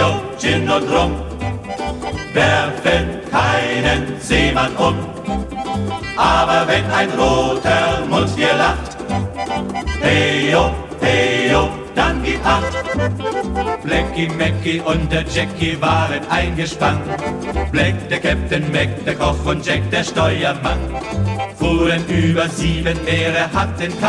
Heyo, Gin und Rum, werfen keinen Seemann um. Aber wenn ein roter Mund dir lacht, heyo, heyo, dann gib acht. Blackie, Mackie und der Jackie waren eingespannt. Black, der Captain, Mac, der Koch und Jack, der Steuermann, fuhren über 7 Meere, hatten